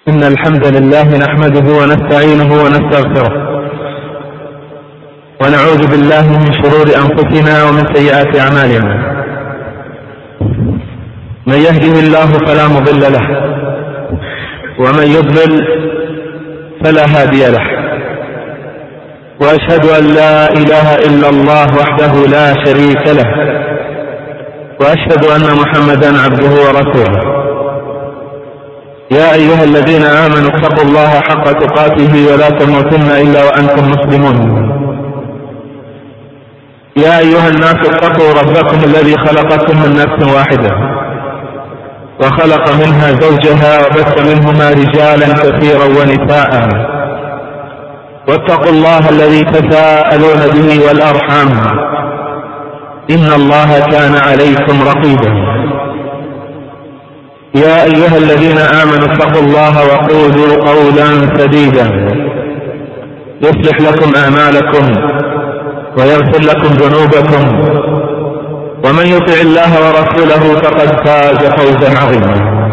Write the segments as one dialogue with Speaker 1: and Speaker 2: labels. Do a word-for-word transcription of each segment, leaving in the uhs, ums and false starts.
Speaker 1: إن الحمد لله نحمده ونستعينه ونستغفره ونعوذ بالله من شرور أنفسنا ومن سيئات أعمالنا. من يهده الله فلا مضل له ومن يضلل فلا هادي له، وأشهد أن لا إله إلا الله وحده لا شريك له، وأشهد أن محمدا عبده ورسوله. يا أيها الذين آمنوا اتقوا الله حق تقاته ولا تموتن إلا وأنتم مسلمون. يا أيها الناس اتقوا ربكم الذي خلقكم من نفس واحدة وخلق منها زوجها وبث منهما رجالا كثيرا ونساء، واتقوا الله الذي تساءلون به والأرحام إن الله كان عليكم رقيبا. يا أيها الذين آمنوا اتقوا الله وقولوا قولا سديدا يصلح لكم أعمالكم ويغفر لكم ذنوبكم، ومن يطع الله ورسوله فقد فاز فوزا عظيما.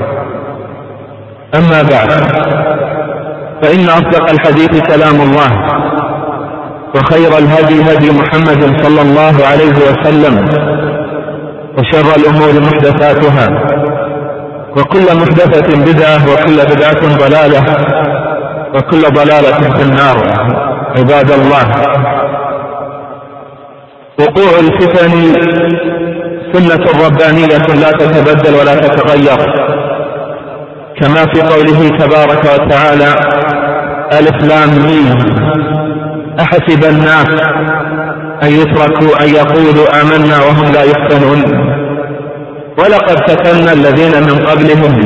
Speaker 1: أما بعد، فإن أصدق الحديث كلام الله، وخير الهدي هدي محمد صلى الله عليه وسلم، وشر الأمور محدثاتها، وكل محدثة بدعة، وكل بدعة ضلالة، وكل ضلالة في النار. عباد الله، وقوع الفتن سنة ربانية لا تتبدل ولا تتغير، كما في قوله تبارك وتعالى: ألف لام ميم أحسب الناس أن يتركوا أن يقولوا آمنا وهم لا يفتنون، ولقد فتنا الذين من قبلهم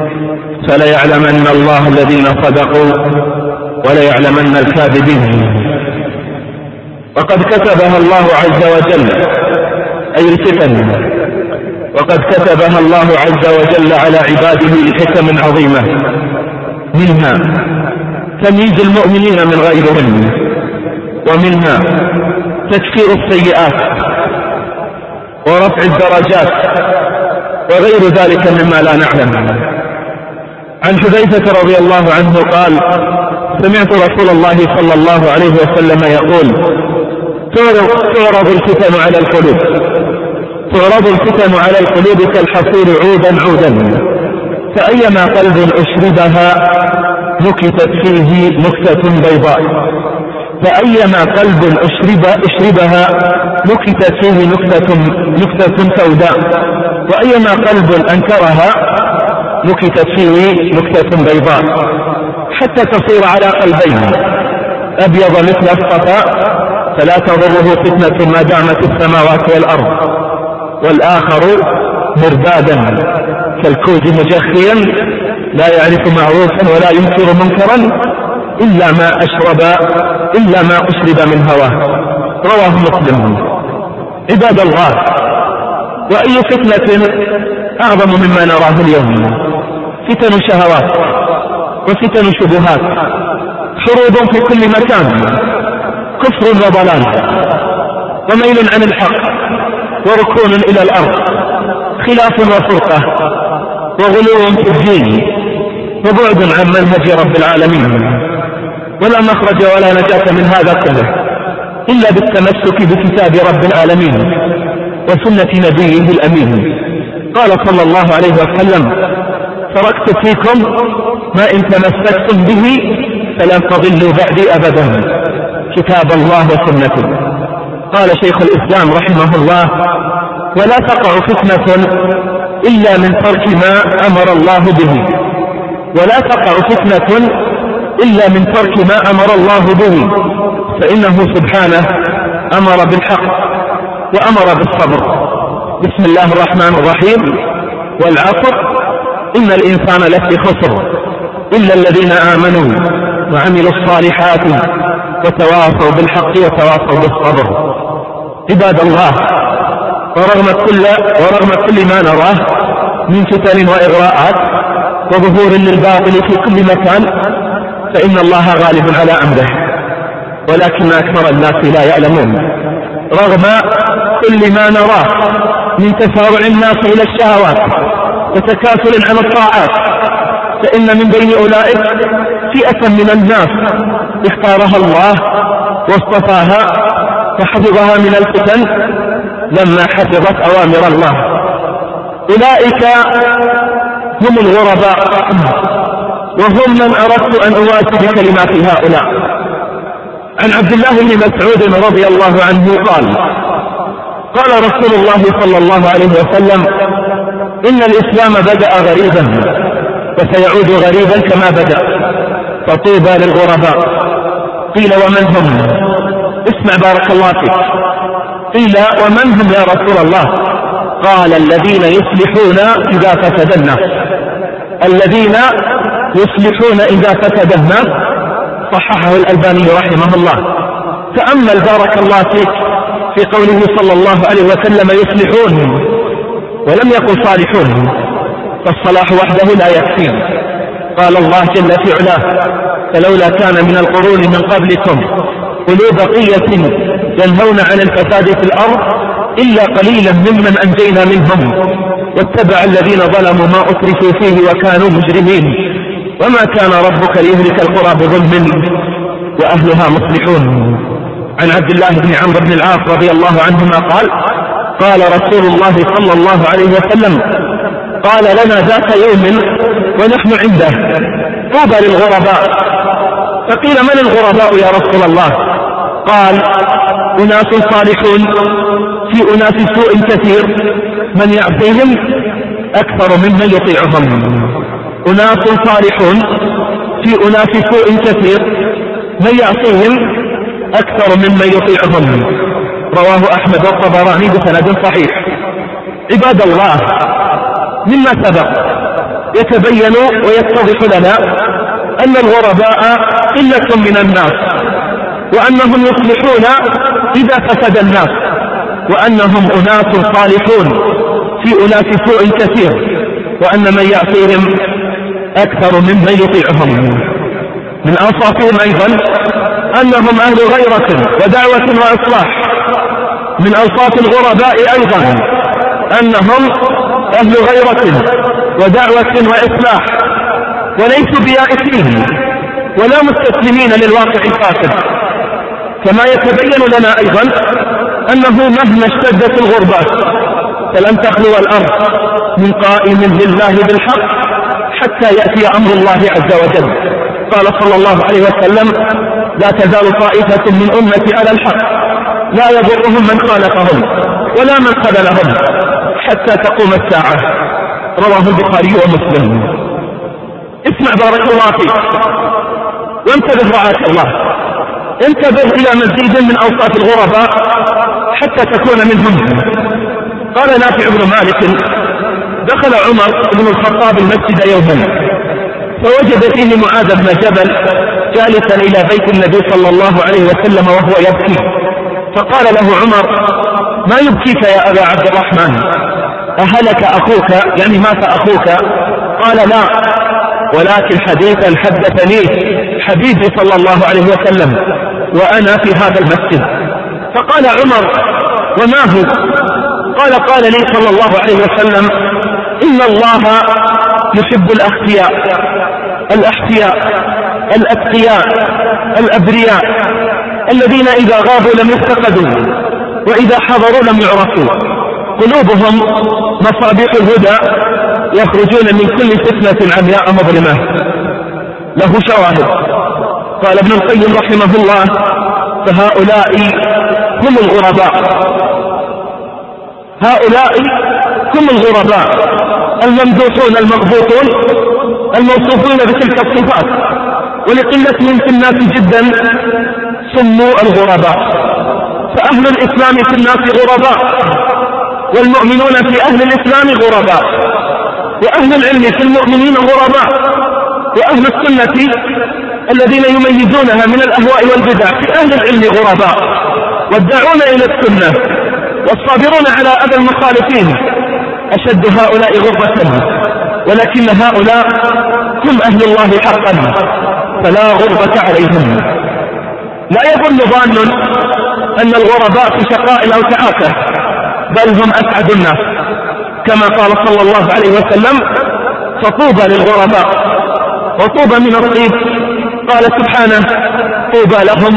Speaker 1: فليعلمن الله الذين صدقوا وليعلمن الكاذبين. وقد كتبها الله عز وجل، أي الفتن، وقد كتبها الله عز وجل على عباده لحكم عظيمة، منها تمييز المؤمنين من غيرهم، ومنها تكفير السيئات ورفع الدرجات وغير ذلك مما لا نعلم. عن حذيفة رضي الله عنه قال: سمعت رسول الله صلى الله عليه وسلم يقول: تعرض الفتن على القلوب تعرض الفتن على القلوب كالحصير عودا عودا، فأيما قلب أشربها نكتت فيه نكتة بيضاء فأيما قلب أشرب أشربها نكتت فيه نكتة نكتة سوداء، وأيما قلب أنكرها نكتت فيه نكتة بيضاء، حتى تصير على قلبين: أبيض مثل الصفاء فلا تضره فتنة ما دامت السماوات والأرض، والآخر مربادا كالكوز مجخيا لا يعرف معروفا ولا ينكر منكرا إلا ما أشرب إلا ما أشرب من هواه. رواه مسلم. عباد الله، وأي فتنة أعظم مما نراه اليوم؟ فتن شهوات وفتن شبهات، حروب في كل مكان، كفر وضلال وميل عن الحق وركون إلى الأرض، خلاف وفرقة وغلو في الدين وبعد عن منهج رب العالمين. ولا مخرج ولا نجاة من هذا كله إلا بالتمسك بكتاب رب العالمين وسنة نبيه الأمين. قال صلى الله عليه وسلم: تركت فيكم ما إن تمسكتم به فلن تضلوا بعدي أبدا، كتاب الله وسنته. قال شيخ الإسلام رحمه الله: ولا تقع فتنة إلا من ترك ما أمر الله به ولا تقع فتنة إلا من ترك ما أمر الله به، فإنه سبحانه أمر بالحق وأمر بالصبر. بسم الله الرحمن الرحيم: والعصر إن الإنسان لفي خسر إلا الذين آمنوا وعملوا الصالحات وتواصوا بالحق وتواصوا بالصبر. عباد الله، ورغم كل, ورغم كل ما نراه من فتن وإغراءات وظهور للباطل في كل مكان، فإن الله غالب على أمره، ولكن أكثر الناس لا يعلمون. رغم كل ما نراه من تسارع الناس إلى الشهوات وتكاسل عن الطاعات فإن من بين أولئك فئة من الناس اختارها الله واصطفاها فحفظها من الفتن لما حفظت أوامر الله. أولئك هم الغرباء، وهم من أردت أن أواسي بكلمات هؤلاء. عن عبد الله بن مسعود رضي الله عنه قال: قال رسول الله صلى الله عليه وسلم: إن الإسلام بدأ غريبا وسيعود غريبا كما بدأ، فطوبى للغرباء. قيل: ومن هم؟ اسمع بارك الله فيك. قيل: ومن هم يا رسول الله؟ قال: الذين يصلحون إذا فسد الناس. الذين يصلحون إذا فسد الناس، صححه الألباني رحمه الله. تأمل بارك الله فيك في قوله صلى الله عليه وسلم: يصلحون، ولم يقل صالحون، فالصلاح وحده لا يكفي. قال الله جل في علاه: فلولا كان من القرون من قبلكم أولو بقية ينهون عن الفساد في الأرض إلا قليلا ممن أنجينا منهم واتبع الذين ظلموا ما أترفوا فيه وكانوا مجرمين وما كان ربك ليهلك القرى بظلم وأهلها مصلحون. عن عبد الله بن عمرو بن العاص رضي الله عنهما قال: قال رسول الله صلى الله عليه وسلم: قال لنا ذات يوم ونحن عنده: طوبى للغرباء. فقيل: من الغرباء يا رسول الله؟ قال: أناس صالحون في أناس سوء كثير من يعصيهم أكثر ممن يطيعهم. أناس صالحون في أناس سوء كثير من يعصيهم أكثر ممن يطيعهم. رواه أحمد والطبراني بسند صحيح. عباد الله، مما سبق يتبين ويتضح لنا أن الغرباء قلة من الناس، وأنهم يصلحون إذا فسد الناس، وأنهم أناس صالحون في أناس سوء كثير، وأن من يعصيهم أكثر ممن يطيعهم. من أوصافهم أيضا أنهم أهل غيرة ودعوة وإصلاح. من أوصاف الغرباء أيضا أنهم أهل غيرة ودعوة وإصلاح، وليسوا بيائسين ولا مستسلمين للواقع الفاسد. كما يتبين لنا أيضا أنه مهما اشتدت الغربات فلن تخلو الأرض من قائم لله بالحق حتى يأتي أمر الله عز وجل. قال صلى الله عليه وسلم: لا تزال طائفة من أمتي على الحق لا يضرهم من خالفهم ولا من خذلهم حتى تقوم الساعة. رواه البخاري ومسلم. اسمع بارك الله فيك وانتبه رعاك الله، انتبه إلى مزيد من أوصاف الغرباء حتى تكون منهم. قال نافع بن مالك: دخل عمر بن الخطاب المسجد يوما فوجد فيه معاذ بن جبل جالسا إلى بيت النبي صلى الله عليه وسلم وهو يبكي، فقال له عمر: ما يبكيك يا أبا عبد الرحمن؟ أهلك أخوك؟ يعني مات أخوك؟ قال: لا، ولكن حديثا حدثني حبيبي صلى الله عليه وسلم وأنا في هذا المسجد. فقال عمر: وما هو؟ قال: قال لي صلى الله عليه وسلم: إن الله يحب الأخفياء الأحفياء الأتقياء الأبرياء الذين إذا غابوا لم يفتقدوا وإذا حضروا لم يعرفوا، قلوبهم مصابيح الهدى يخرجون من كل فتنة عمياء مظلمة. له شواهد. قال ابن القيم رحمه الله: فهؤلاء هم الغرباء. هؤلاء هم الغرباء الممدوحون المغبوطون الموصوفون بتلك الصفات، ولقلتهم في الناس جدا سموا الغرباء. فأهل الإسلام في الناس غرباء، والمؤمنون في أهل الإسلام غرباء، وأهل العلم في المؤمنين غرباء، وأهل السنة الذين يميزونها من الأهواء والبدع في أهل العلم غرباء، والداعون إلى السنة والصابرون على أذى المخالفين أشد هؤلاء غربة، ولكن هؤلاء هم أهل الله حقا فلا غربة عليهم. لا يظن ظان أن الغرباء في شقاء أو تعاسة، بل هم أسعد الناس، كما قال صلى الله عليه وسلم: فطوبى للغرباء. وطوبى من الطيب. قال سبحانه طوبى لهم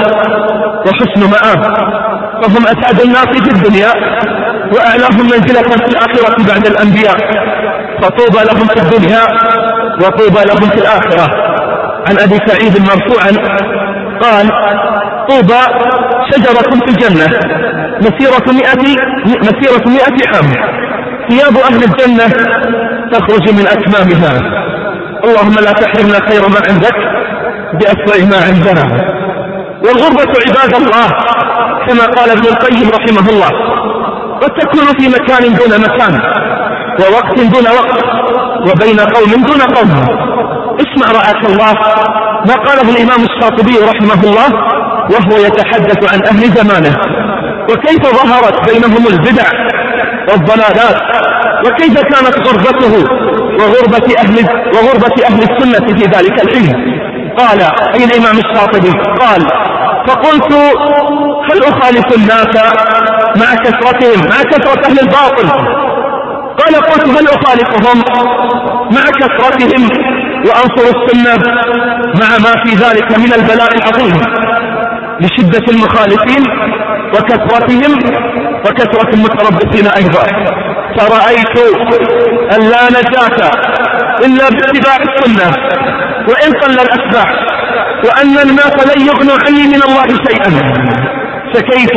Speaker 1: وحسن مآب، فهم أسعد الناس في الدنيا وأعلاهم منزلة في الآخرة بعد الأنبياء، فطوبى لهم في الدنيا وطوبى لهم في الآخرة. عن أبي سعيد مرفوعا قال طوبى شجرة في الجنة مسيرة مئة مسيرة مئة عام، ثياب أهل الجنة تخرج من أكمامها. اللهم لا تحرمنا خير ما عندك بأسوأ ما عندنا. والغربة عباد الله كما قال ابن القيم رحمه الله قد تكون في مكان دون مكان، ووقت دون وقت، وبين قوم دون قوم. اسمع رعاك الله ما قاله الإمام الشاطبي رحمه الله وهو يتحدث عن أهل زمانه، وكيف ظهرت بينهم البدع والضلالات، وكيف كانت غربته وغربة أهل, وغربة أهل السنة في ذلك الحين. قال أي الإمام الشاطبي قال فقلت هل أخالف الناس مع كثرتهم مع كثرة أهل الباطل؟ قال قلت هل أخالفهم مع كثرتهم وأنصر السنة مع ما في ذلك من البلاء العظيم لشدة المخالفين وكثرتهم وكثرة المتربصين أيضا. فرأيت أن لا نجاة إلا باتباع السنة وإن قل الأتباع، وأن الناس لن يغنوا عني من الله شيئا، فكيف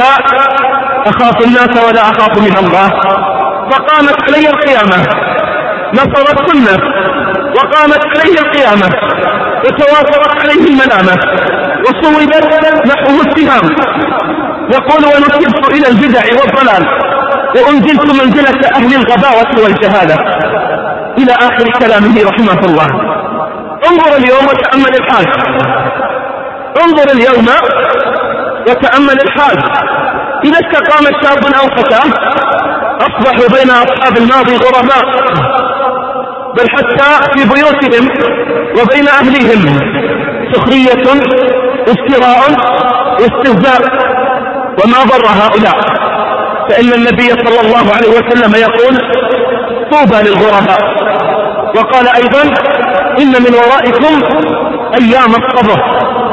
Speaker 1: أخاف الناس ولا أخاف من الله؟ فقامت علي القيامة، نصر السنة وقامت عليه القيامة وتوافرت عليه الملامة وصوبت نحوه السهام. يقول ونسبت إلى البدع والضلال وأنزلت منزلة أهل الغباوة والجهالة، إلى آخر كلامه رحمه الله. انظر اليوم وتأمل الحال، انظر اليوم وتأمل الحال. إذا استقام شاب أو فتاة أصبحوا بين أصحاب الماضي غرباء، بل حتى في بيوتهم وبين أهليهم سخرية افتراء واستهزاء. وما ضر هؤلاء، فإن النبي صلى الله عليه وسلم يقول طوبى للغرباء. وقال أيضا إن من ورائكم أيام الصبر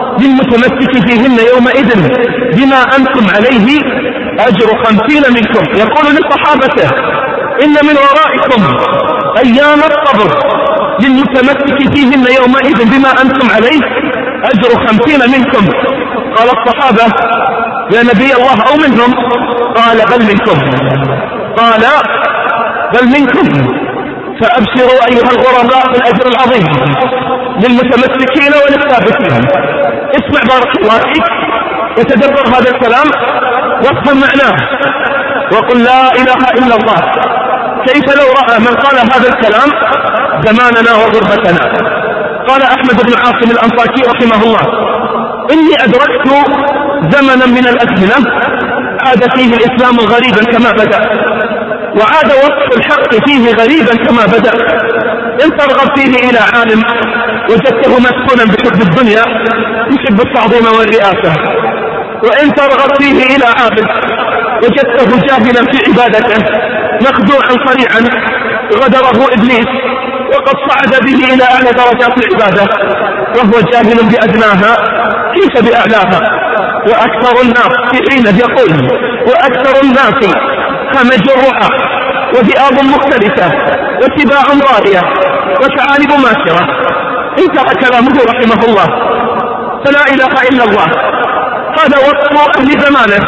Speaker 1: للمتمسك فيهن يومئذ بما أنتم عليه أجر خمسين منكم. يقول لصحابته إن من ورائكم أيام الصبر للمتمسك فيهن يومئذ بما أنتم عليه أجر خمسين منكم. قال الصحابة يا نبي الله أو منهم؟ قال بل منكم. قال بل منكم. فأبشروا أيها الغرباء بالأجر العظيم للمتمسكين وللثابتين. اسمع بارك الله فيك وتدبر هذا الكلام وافهم معناه وقل لا إله إلا الله. كيف لو رأى من قال هذا الكلام زماننا وغربتنا؟ قال أحمد بن عاصم الأنطاكي رحمه الله إني أدركت زمنا من الأزمنة عاد فيه الإسلام غريبا كما بدأ، وعاد وصف الحق فيه غريبا كما بدأ. إن ترغب فيه إلى عالم وجدته مسكونا بحب الدنيا يحب التعظيم والرئاسة، وإن ترغب فيه إلى عابد وجدته جاهلا في عبادته مخدوعا صريعا غدره إبليس وقد صعد به إلى أعلى درجات العبادة وهو جاهل بأدناها كيف بأعلاها. وأكثر الناس في حين يقول وأكثر الناس همج الرعى وذئاب مختلفة واتباع ضارية وثعالب ماشرة. انتهى كلامه رحمه الله. فلا إله إلا الله هذا وصف أهل زمانه،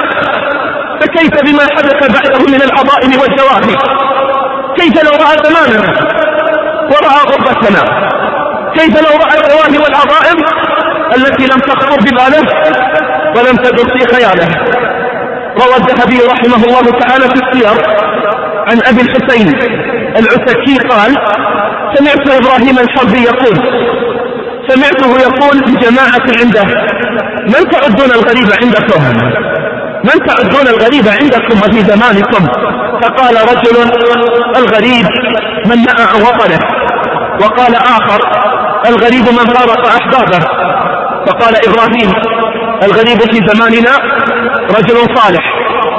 Speaker 1: فكيف بما حدث بعده من العظائم والجواهر؟ كيف لو رأى زماننا ورأى غربتنا؟ كيف لو رأى الجواهر والعظائم التي لم تخطر بباله ولم تدر في خياله؟ روى الذهبي رحمه الله تعالى في السير عن أبي الحسين العتكي قال سمعت إبراهيم الحربي يقول سمعته يقول لجماعة عنده من تعدون الغريب عندكم؟ من تعدون الغريب عندكم وفي زمانكم؟ فقال رجل الغريب من نأى عن وطنه. وقال آخر الغريب من فارق أحبابه. فقال إبراهيم الغريب في زماننا رجل صالح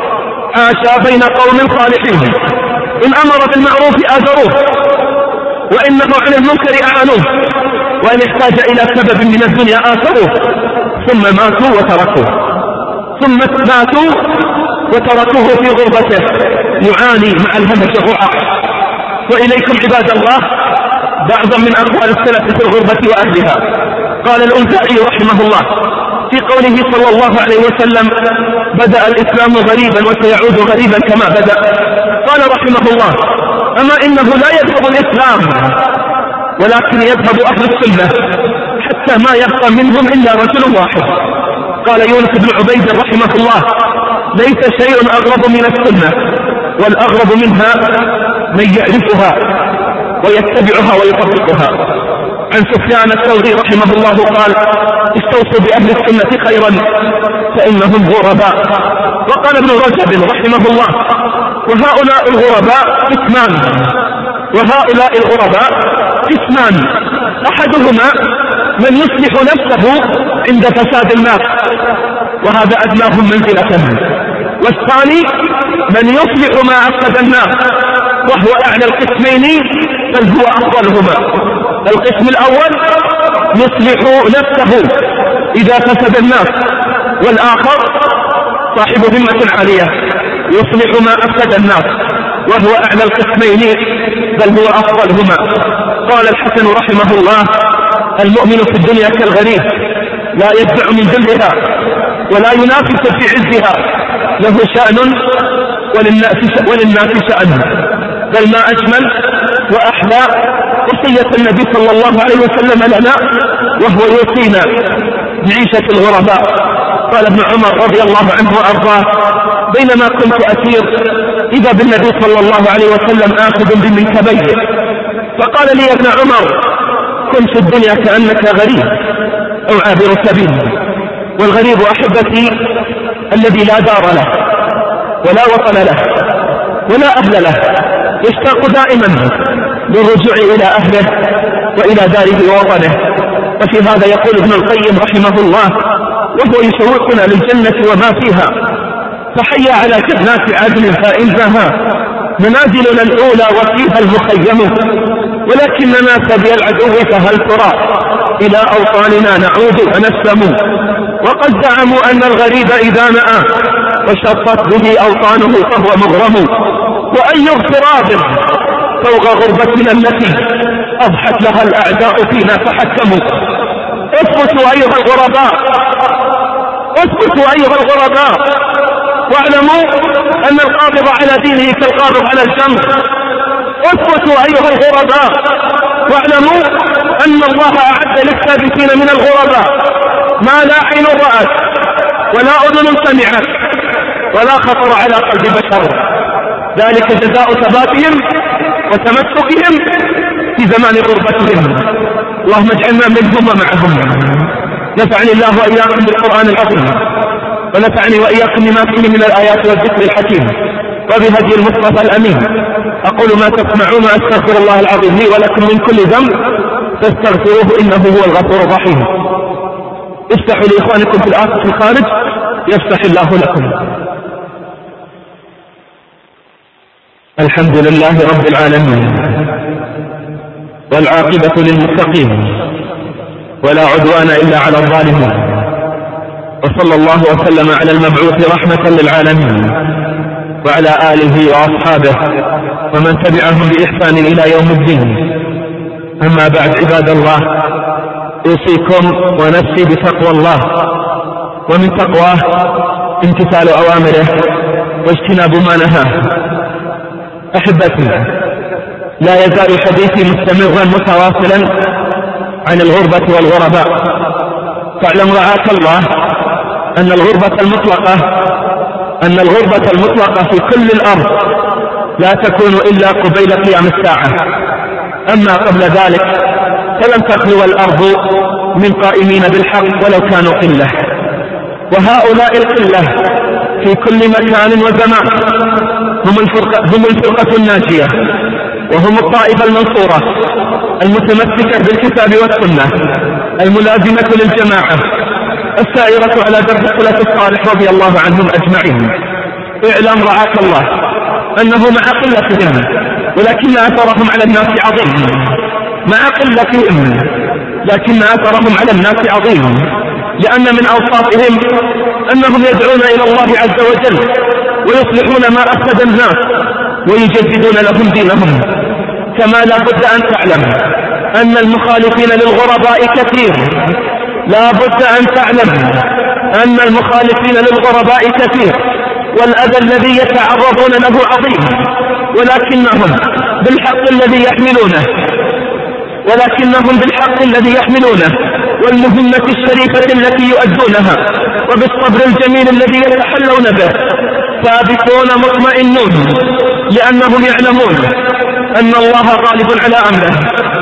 Speaker 1: عاش بين قوم صالحين إن أمر بالمعروف آزروه وإن نهوا عن المنكر أعانوه وإن احتاج إلى سبب من الدنيا آثروه، ثم ماتوا وتركوه ثم ماتوا وتركوه في غربته يعاني مع الهمج الرعاع. وإليكم عباد الله بعضا من أقوال السلف في الغربة وأهلها. قال الأوزاعي رحمه الله في قوله صلى الله عليه وسلم: بدأ الإسلام غريبا وسيعود غريبا كما بدأ. قال رحمه الله: أما إنه لا يذهب الإسلام ولكن يذهب أهل السنة حتى ما يبقى منهم إلا رجل واحد. قال يونس بن عبيد رحمه الله: ليس شيء أغرب من السنة، والأغرب منها من يعرفها ويتبعها ويطبقها. عن سفيان الثوري رحمه الله قال: استوصوا بأهل السنة خيرا فإنهم غرباء. وقال ابن رجب رحمه الله: وهؤلاء الغرباء قسمان وهؤلاء الغرباء قسمان أحدهما من يصلح نفسه عند فساد الناس وهذا أدناهم منزلة، والثاني من يصلح ما أفسد الناس وهو أعلى القسمين بل هو أفضلهما. القسم الأول يصلح نفسه إذا فسد الناس، والآخر صاحب همة عالية يصلح ما أفسد الناس وهو أعلى القسمين بل هو أفضلهما. قال الحسن رحمه الله: المؤمن في الدنيا كالغريب لا يدفع من ذلها ولا ينافس في عزها، له شأن وللناس شأن. بل ما أجمل وأحلى وصية النبي صلى الله عليه وسلم لنا وهو يوصينا بعيشة الغرباء. قال ابن عمر رضي الله عنه وأرضاه: بينما كنت أسير إذا بالنبي صلى الله عليه وسلم آخذ بمنكبيه فقال لي: يا ابن عمر، كن في الدنيا كأنك غريب أو عابر سبيل. والغريب أحبتي الذي لا دار له ولا وطن له ولا أهل له، يشتاق دائما للرجوع إلى أهله وإلى داره ووطنه. وفي هذا يقول ابن القيم رحمه الله وهو يشوقنا للجنة وما فيها: فحيا على جنات عدن فإنها منازلنا الأولى وفيها المخيم، ولكننا سبي العدو فهل ترى إلى أوطاننا نعود ونسلم. وقد زعموا أن الغريب إذا نأى وشطت به أوطانه فهو مغرم، وأي اغتراب فوق غربتنا التي أضحت لها الأعداء فينا فحكموا. اثبتوا أيها الغرباء اثبتوا أيها الغرباء واعلموا أن القابض على دينه كالقابض على الجمر. اثبتوا أيها الغرباء واعلموا أن الله أعد للثابتين من الغرباء ما لا عين رأت ولا أذن سمعت ولا خطر على قلب بشر، ذلك جزاء ثباتهم وتمسكهم في زمان غربتهم. اللهم اجعلنا منهم ومعهم. نفعني الله وإياكم بالقرآن العظيم، ونفعني وإياكم بما فيه من الآيات والذكر الحكيم وبهدي المصطفى الأمين. أقول ما تسمعون وأستغفر الله العظيم لي ولكم من كل ذنب فاستغفروه إنه هو الغفور الرحيم. افتحوا لإخوانكم في الآخر في الخارج يفتح الله لكم. الحمد لله رب العالمين، والعاقبة للمتقين، ولا عدوان إلا على الظالمين، وصلى الله وسلم على المبعوث رحمة للعالمين وعلى آله وأصحابه ومن تبعهم بإحسان إلى يوم الدين. أما بعد عباد الله، أوصيكم ونفسي بتقوى الله، ومن تقواه امتثال أوامره واجتناب ما نهاه. أحبتي، لا يزال حديثي مستمرا متواصلا عن الغربة والغرباء. فاعلم رعاك الله أن الغربة المطلقة أن الغربة المطلقة في كل الأرض لا تكون إلا قبيل قيام الساعة. أما قبل ذلك فلن تخلو الأرض من قائمين بالحق ولو كانوا قلة، وهؤلاء القلة في كل مكان وزمان هم الفرقة, هم الفرقة الناجية، وهم الطائفة المنصورة المتمسكة بالكتاب والسنة الملازمة للجماعة السائرة على درب السلف الصالح رضي الله عنهم أجمعين. اعلم رعاك الله أنه مع قلتهم ولكن أثرهم على الناس عظيم، مع قلتهم لكن أثرهم على الناس عظيم، لأن من أوصافهم أنهم يدعون إلى الله عز وجل ويصلحون ما أفسد الناس ويجددون لهم دينهم. كما لا بد أن تعلم أن المخالفين للغرباء كثير، لا بد أن تعلم أن المخالفين للغرباء كثير، والأذى الذي يتعرضون له عظيم، ولكنهم بالحق الذي يحملونه ولكنهم بالحق الذي يحملونه والمهمة الشريفة التي يؤدونها وبالصبر الجميل الذي يتحلون به ثابتون مطمئنون، لأنهم يعلمون أن الله غالب على أمره،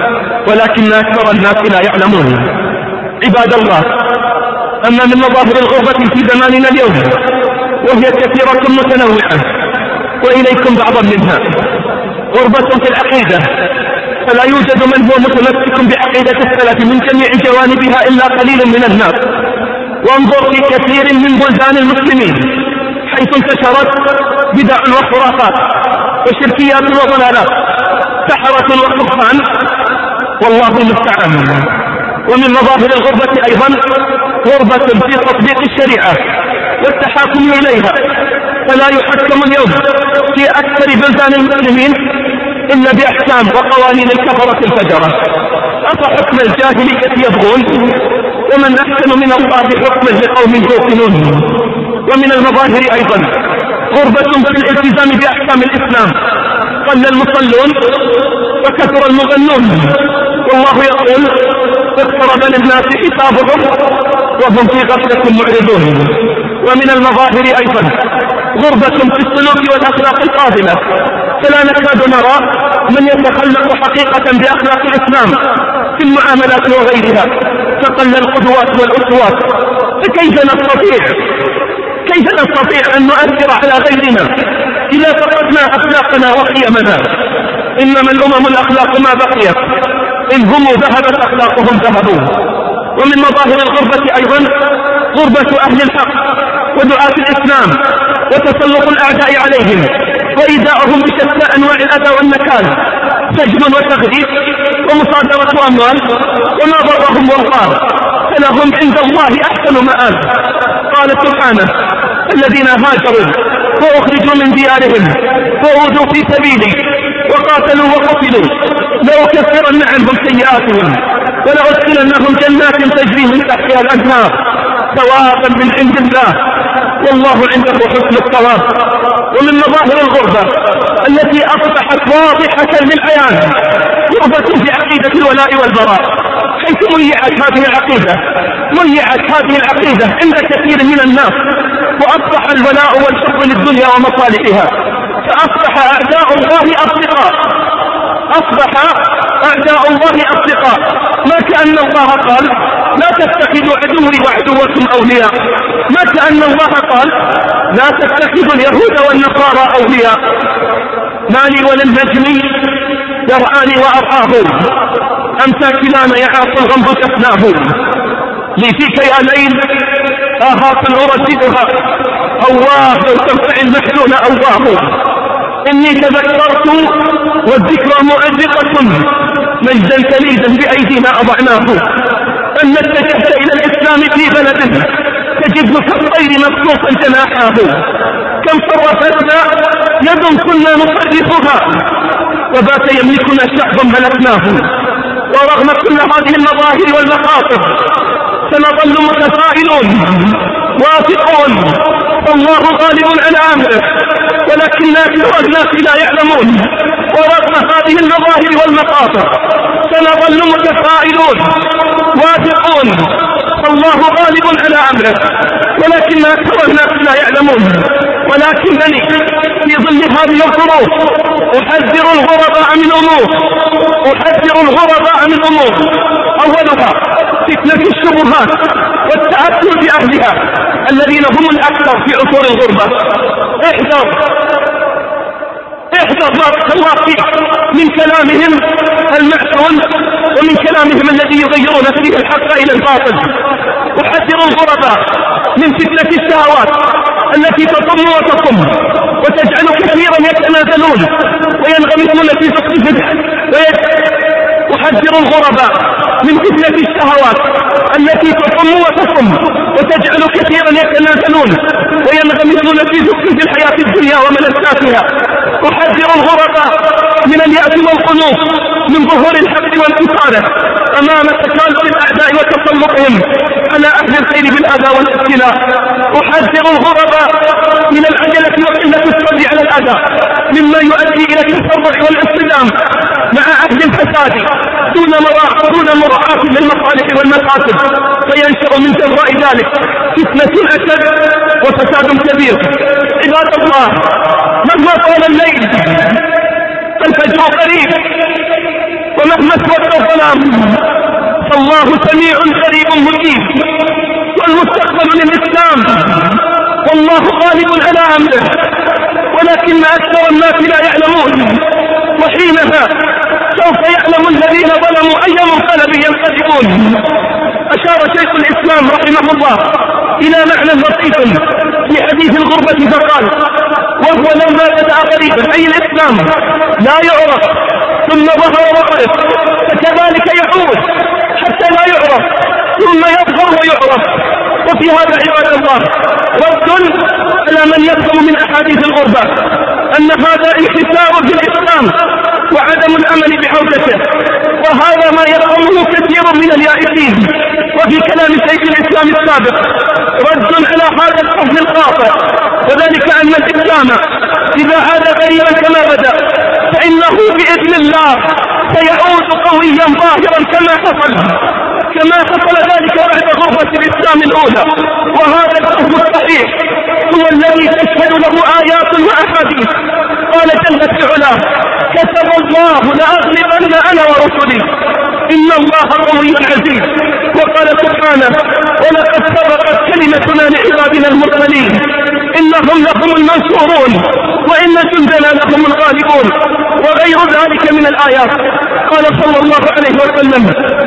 Speaker 1: ولكن أكثر الناس لا يعلمون. عباد الله، أما من مظاهر الغربة في زماننا اليوم وهي كثيرة متنوعة، وإليكم بعضا منها. غربة في العقيدة، فلا يوجد من هو متمسك بعقيدة السلف من جميع جوانبها إلا قليل من الناس. وانظر في كثير من بلدان المسلمين حيث انتشرت بدع وخرافات وشركيات وضلالات، سحرة وكهان، والله المستعان. ومن مظاهر الغربة أيضا غربة في تطبيق الشريعة والتحاكم إليها، فلا يحكم اليوم في أكثر بلدان المسلمين إلا بأحكام وقوانين الكفرة الفجرة. أفحكم الجاهلية يبغون ومن أحسن من الله حكما لقوم يوقنون. ومن المظاهر أيضا غربة في الالتزام بأحكام الإسلام، قل المصلون وكثر المغنون، والله يقول اقترب للناس حسابهم وهم في غفلة معرضون. ومن المظاهر أيضا غربة في السلوك والأخلاق القادمة، فلا نكاد نرى من يتخلق حقيقة بأخلاق الإسلام في المعاملات وغيرها، فقل القدوات والأسوات. فكيف نستطيع كيف نستطيع أن نؤثر على غيرنا إذا فقدنا أخلاقنا وقيمنا؟ إنما الأمم الأخلاق ما بقيت، إن هم ذهبت أخلاقهم ذهبوا. ومن مظاهر الغربة أيضا غربة أهل الحق ودعاة الإسلام وتسلط الأعداء عليهم وإيذاؤهم بشتى أنواع الأذى والنكال، سجن وتغريب ومصادرة أموال وما ضرهم والله، فلهم عند الله أحسن مآل. قال سبحانه: الذين هاجروا وأخرجوا من ديارهم وأوذوا في سبيلي وقاتلوا وقتلوا لأكفرن عنهم سيئاتهم ولأدخلنهم جنات تجري من تحتها الأنهار ثوابا من عند الله والله عنده حسن الثواب. ومن مظاهر الغربة التي أصبحت واضحة للعيان غربة في عقيدة الولاء والبراء، حيث ميعت هذه العقيدة ميعت هذه العقيدة عند كثير من الناس، وأصبح الولاء والحب للدنيا ومصالحها، فأصبح أعداء الله أصدقاء أصبح أعداء الله أصدقاء ما كأن الله قال: لا تتخذوا عدوي وعدوكم أولياء، ما كأن الله قال: لا تتخذوا اليهود والنصارى أولياء. ما لي وللنجم يرعاني وأرعاه، أمسى كلانا يعاص الغمض تفناه، لي فيك يا ليل آهات أرددها، أواه لو تنفع المحزون أواه. إني تذكرت والذكرى مؤذقة مجدا تليدا بأيدينا أضعناه، أن اتجهت إلى الإسلام في بلد تجد كالطير مبسوطا جناحاه، كم صرفتنا يد كنا نصرفها وبات يملكنا شعب ملكناه. ورغم كل هذه المظاهر والمخاطر سنظل متفائلون واثقون فالله غالب على أمره، ولكن أكثر الناس لا يعلمون. ورغم هذه المظاهر والمخاطر سنظل متفائلون واثقون فالله غالب على أمره، ولكن أكثر الناس لا يعلمون. ولكنني في ظل هذه الظروف أحذر الغرباء من أمور أحذر الغرباء من أمور أولها فتنة الشبهات والتأثر بأهلها الذين هم الأكثر في عصور الغربة. احذر احذر بارك الله فيك من كلامهم المعسول ومن كلامهم الذي يغيرون فيه الحق إلى الباطل. أحذر الغرباء من فتنة الشهوات التي تطم وتطم وتجعل كثيرا يتنازلون وينغمسون في فقد الفتح أحذر الغرباء من فتنة الشهوات التي تطم وتطم وتجعل كثيرا يتنازلون وينغمسون في زخرف في الحياة الدنيا وملذاتها. أحذر الغرباء من اليأس والقنوط من ظهور الحق والانتصار أمام تكالب الأعداء وتسلطهم على أهل الخير بالأذى والابتلاء. أحذر الغرباء من العجلة وقلة الصبر على الأذى مما يؤدي إلى التفرق والاصطدام مع أهل الفساد دون مراعاة دون مراعاة للمصالح والمقاصد، فينشأ من جراء ذلك فتنة أشد وفساد كبير. عباد الله، مهما طال الليل فالفجر قريب، ومهما اسود الظلام فالله سميع قريب مجيب، والمستقبل للإسلام والله غالب على أمره، ولكن أكثر الناس لا يعلمون، وحينها سوف يعلم الذين ظلموا أي منقلب ينقلبون. أشار شيخ الإسلام رحمه الله إلى معنى لطيف في حديث الغربة فقال: وهو لما بدأ غريبا أي الإسلام لا يعرف ثم ظهر وعرف، فكذلك يعود حتى لا يعرف ثم يظهر ويعرف. وفي هذا عباد الله رد على من يفهم من أحاديث الغربة أن هذا انحسار في الإسلام وعدم الأمل بعودته، وهذا ما يفهمه كثير من اليائسين. وفي كلام شيخ الإسلام السابق رد على هذا الفهم الخاطئ، وذلك أن الإسلام إذا عاد غريبا كما بدأ فإنه بإذن الله سيعود قويا ظاهرا كما حصل كما حصل ذلك بعد غربة الإسلام الأولى. وهذا الفهم الصحيح هو الذي تشهد له آيات وأحاديث. قال جل في علاه: كتب الله لأغلبن أنا ورسلي إن الله قوي عزيز. وقال سبحانه: ولقد سبقت كلمتنا لعبادنا المرسلين إنهم لهم المنصورون وإن جندنا لهم الغالبون، وغير ذلك من الآيات. قال صلى الله عليه وسلم: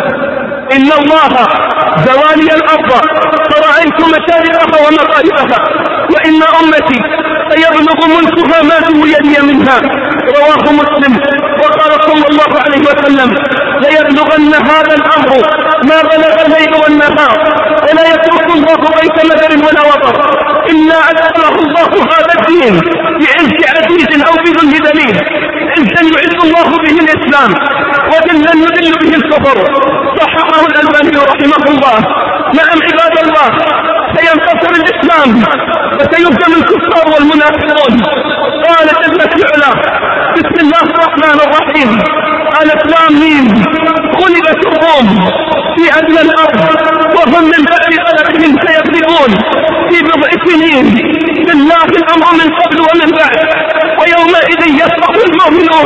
Speaker 1: إن الله زوالي الأرض فرأيت مشارقها ومغاربها وإن أمتي سيبلغ ملكها ما زوي لي منها. رواه مسلم. وقال صلى الله عليه وسلم: ليبلغن هذا الأمر ما بلغ الليل والنهار ولا يترك الله بيت مدر ولا وطر إلا أدخله الله هذا الدين بعز عزيز أو بذل دليل، عزا يعز الله به الإسلام وذلا يذل به الكفر. صححه الألباني رحمه الله. نعم عباد الله، سينتصر الإسلام وسيهزم الكفار والمنافقون. قال جل في علاه: بسم الله الرحمن الرحيم، ألف لام ميم، غلبت الروم في أدنى الأرض وهم من بعد غلبهم سيغلبون في بضع سنين، لله الأمر من قبل ومن بعد ويومئذ يفرح المؤمنون.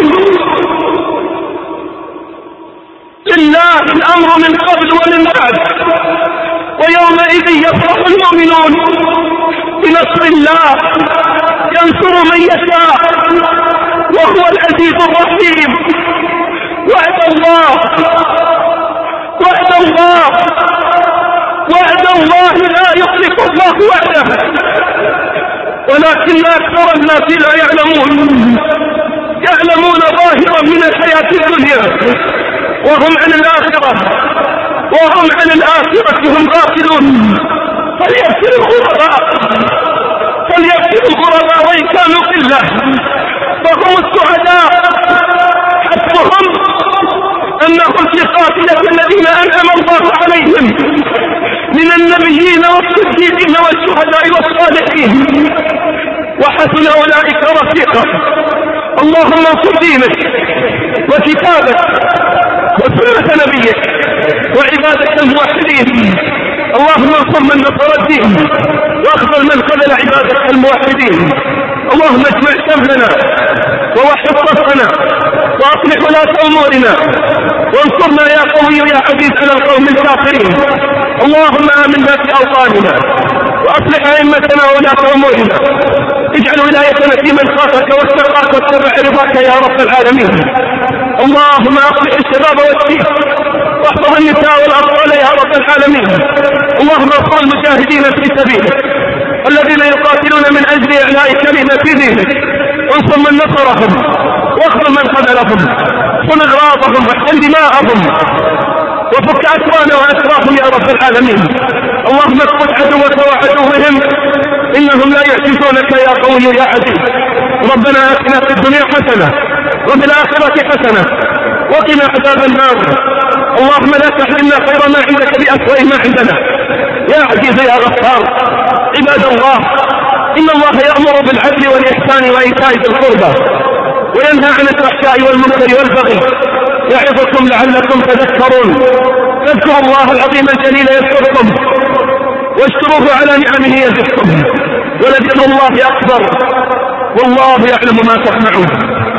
Speaker 1: لله الأمر من قبل ومن بعد ويومئذ يفرح المؤمنون بنصر الله ينصر من يشاء وهو العزيز الرحيم. وعد الله وعد الله وعد الله لا يخلف الله وعده، ولكن أكثر الناس لا يعلمون يعلمون ظاهرا من الحياة الدنيا وهم عن الآخرة وهم عن الآخرة هم غافلون. فليبكر الغرباء فليبكر الغرباء وإن كانوا قلة فهم السعداء، حسبهم أنهم في قافلة الذين أنعم الله عليهم من النبيين والصديقين والشهداء والصالحين وحسن أولئك رفيقا. اللهم انصر دينك وكتابك وسنة نبيك وعبادك الموحدين. اللهم انصر من نصر الدين واخذل من خذل عبادك الموحدين. اللهم اجمع شملنا ووحد صفنا واصلح ولاة امورنا وانصرنا يا قوي يا عزيز على القوم الكافرين. اللهم امنا في اوطاننا واصلح ائمتنا وولاة امورنا. اجعل ولايتنا في من خافك واتقاك واتبع رضاك يا رب العالمين. اللهم اصلح الشباب والشيخ واحفظ النساء والاطفال يا رب العالمين. اللهم انصر المجاهدين في سبيلك الذين يقاتلون من اجل اعلاء كلمة دينك، وانصر من نصرهم واخذل من خذلهم، صن اغراضهم واحسن دماءهم، وفك أسوانا وأسراهم يا رب العالمين. اللهم اثبت عدوك وعدوهم إنهم لا يعجزونك يا قوي يا عزيز. ربنا آتنا في الدنيا حسنة وفي الآخرة حسنة وقنا عذاب النار. اللهم لا تحرمنا خير ما عندك بأسوأ ما عندنا يا عزيز يا غفار. عباد الله، إن الله يأمر بالعدل والإحسان وإيتاء ذي القربى وينهى عن الفحشاء والمنكر والبغي يعظكم لعلكم تذكرون. فاذكروا الله العظيم الجليل يذكركم واشكروه على نعمه يزدكم ولذكر الله أكبر والله يعلم ما تصنعون.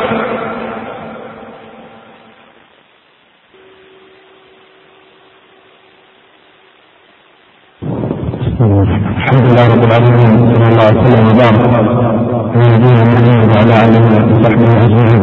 Speaker 2: الحمد لله رب العالمين، صلى الله عليه وسلم وبارك على نبينا محمد وعلى اله وصحبه اجمعين.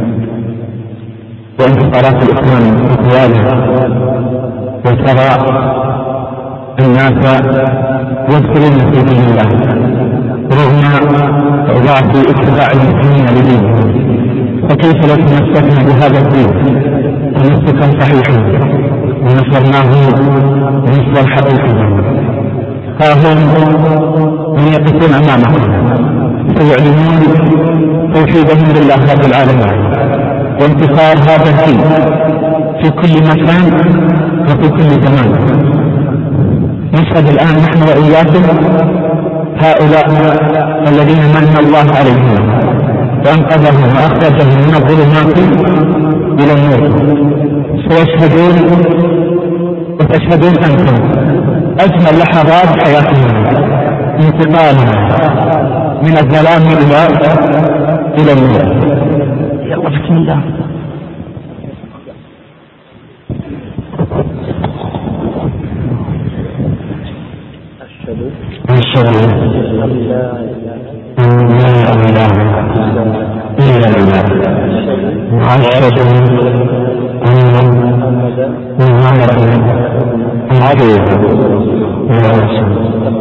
Speaker 2: وانتصارات الاسلام وقواله، وترى الناس يدخلون في دين الله رغم ضعف اتباع المسلمين لدينهم، فكيف لو تمسكنا بهذا الدين تمسكا صحيحا ونصرناه نصرا حقيقيا؟ فهم من يقفون امامهم سيعلنون توحيدهم لله رب العالمين وانتصار هذا الدين في كل مكان وفي كل زمان. نشهد الان نحن واياكم هؤلاء الذين من الله عليهم وانقذهم واخرجهم من الظلمات الى النور، سيشهدون وتشهدون انتم أجمل لحظات حياتهم، انتقالهم من الظلام إلى إلى النور. يلا بسم الله. أشهد أن لا إله إلا الله وأشهد أن محمدا عبده ورسوله.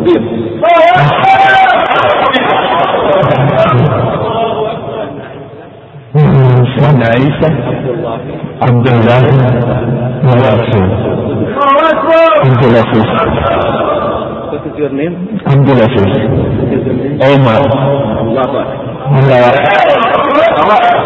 Speaker 2: عيسى عبد الله ورسوله. عبد العزيز عبد العزيز عمر الله